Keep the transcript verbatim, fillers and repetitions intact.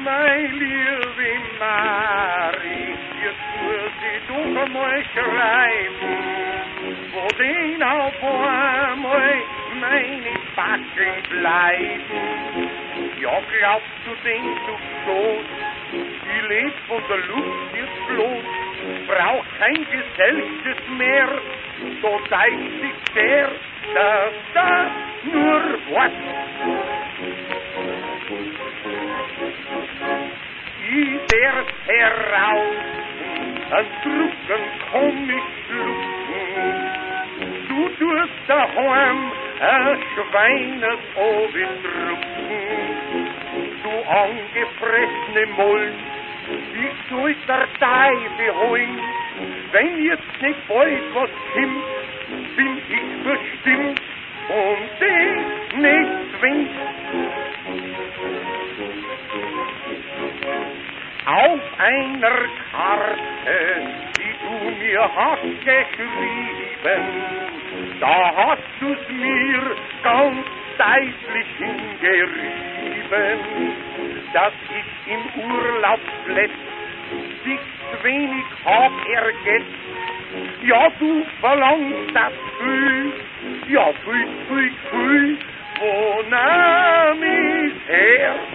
Mein liebe Mari, jetzt muss ich doch einmal schreiben, wo denn auf einmal meine Backen bleiben. Ja, glaubst du, denkst du bloß, ich leb von der Luft jetzt bloß, brauch kein Gesellschaft mehr, so zeigt sich der, dass das nur Wort. Ich werd's heraus, an Drucken komm ich schlucken, du tust daheim ein Schweinesobi drucken, du angefressene Molch, ich soll der Teufel holen, wenn jetzt nicht bald was kommt, bin ich bestimmt und dich nicht zwingt. Auf einer Karte, die du mir hast geschrieben, da hast du's mir ganz deutlich hingeschrieben, dass ich im Urlaubsblatt dich wenig hab ergetzt. Ja, du verlangst das viel, ja, viel, viel, viel, wo nahm ich's her?